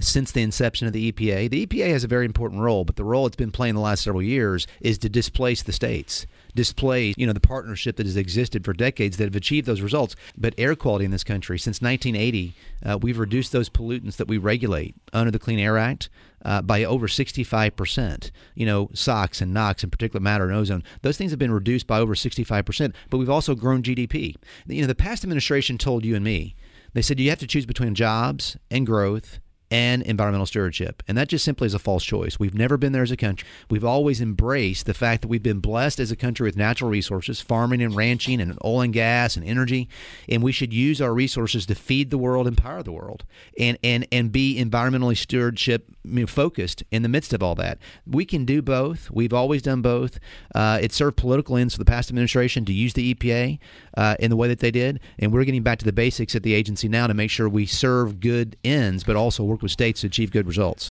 since the inception of the EPA. The EPA has a very important role, but the role it's been playing the last several years is to displace the states, displace, the partnership that has existed for decades that have achieved those results. But air quality in this country, since 1980, we've reduced those pollutants that we regulate under the Clean Air Act by over 65%. SOx and NOx and particulate matter and ozone, those things have been reduced by over 65%, but we've also grown GDP. The past administration told you and me, they said you have to choose between jobs and growth and environmental stewardship. And that just simply is a false choice. We've never been there as a country. We've always embraced the fact that we've been blessed as a country with natural resources, farming and ranching and oil and gas and energy, and we should use our resources to feed the world and power the world and be environmentally stewardship focused in the midst of all that. We can do both. We've always done both. It served political ends for the past administration to use the EPA in the way that they did, and we're getting back to the basics at the agency now to make sure we serve good ends, but also work with states to achieve good results.